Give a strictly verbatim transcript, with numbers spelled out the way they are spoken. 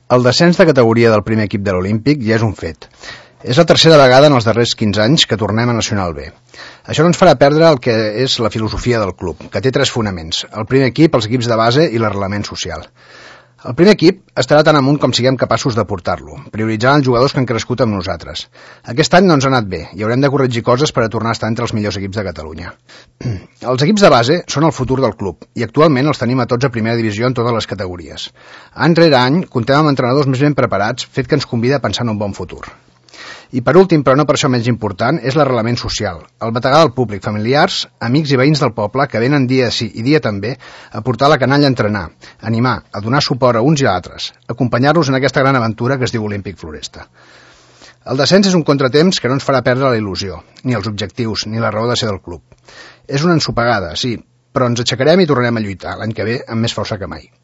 El descens de categoria del primer equip de l'Olímpic ja és un fet. És la tercera vegada en els darrers quinze anys que tornem a Nacional B. Això no ens farà perdre el que és la filosofia del club, que té tres fonaments: el primer equip, els equips de base i l'arrelament social. El primer equip estarà tan amunt com siguem capaços de portar-lo, prioritzant els jugadors que han crescut amb nosaltres. Aquest any no ens ha anat bé i haurem de corregir coses per a tornar a estar entre els millors equips de Catalunya. Els equips de base són el futur del club i actualment els tenim a tots a primera divisió en totes les categories. Any rere any comptem amb entrenadors més ben preparats, fet que ens convida a pensar en un bon futur. I per últim, però no per això menys important, és l'arrelament social, el bategar del públic, familiars, amics i veïns del poble que venen dia sí i dia també a portar la canalla a entrenar, a animar, a donar suport a uns i a altres, a acompanyar-los en aquesta gran aventura que es diu Olímpic Floresta. El descens és un contratemps que no ens farà perdre la il·lusió, ni els objectius, ni la raó de ser del club. És una ensopegada, sí, però ens aixecarem i tornarem a lluitar l'any que ve amb més força que mai.